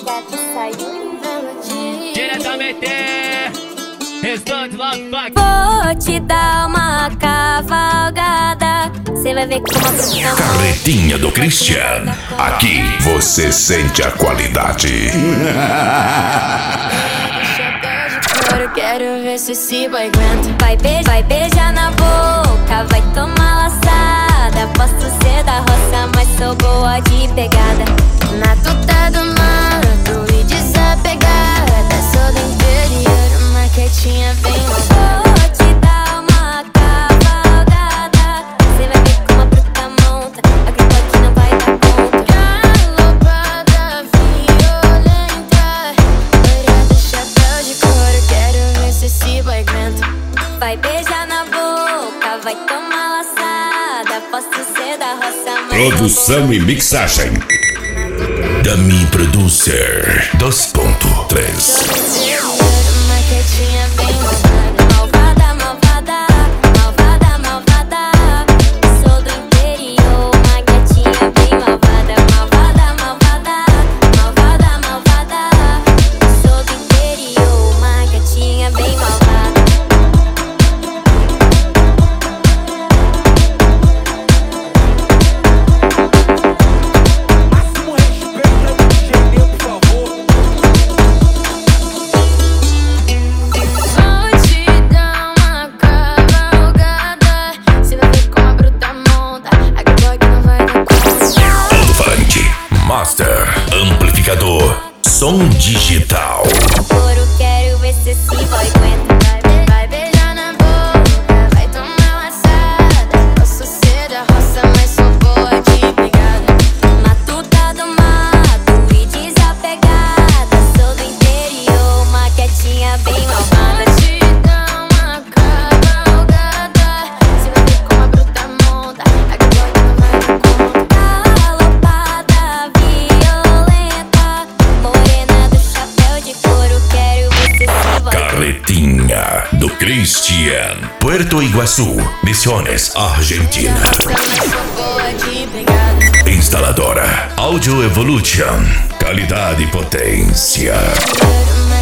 Diretamente, restante lá, vou te dar uma cavalgada. Cê vai ver como a fruta. Carretinha do Christian. Aqui você sente a qualidade. Eu quero ver se esse boy aguenta. Vai beijar na boca, vai tomar laçada. Posso ser da roça, mas sou boa de pegada. Na tuta do mato e desapegada. Sou do interior, uma quietinha bem malvada. Vou te dar uma cavalgada. Cê vai ver como a bruta monta. Acredito que não vai dar conta. Galopada, violenta, loira do chapéu de couro. Quero ver se esse boy aguenta. Vai beijar na boca, vai tomar laçada. Posso ser da roça, mas Produção e mixagem Dami Producer 2.3. uma quietinha bem malvada. Malvada, malvada, malvada, malvada. Sou do interior, uma quietinha bem malvada. Malvada, malvada, malvada, malvada. Sou do interior, uma quietinha bem malvada. Master Amplificador Som Digital. Ouro, quero ver se esse boy aguenta. Vai beijar na boca, vai tomar laçada. Posso ser da roça, mas sou boa de pegada. Matuta do mato e desapegada. Sou do interior, uma quietinha bem malvada. Vou te dar uma cavalgada. Cê vai ver como a bruta monta. Agora que não vai dar conta. Galopada, violenta, morena do chapéu de couro. Quero ver se esse boy Carretinha do Christian, Puerto Iguaçu, Misiones, Argentina. Instaladora Audio Evolution. Qualidade e potência.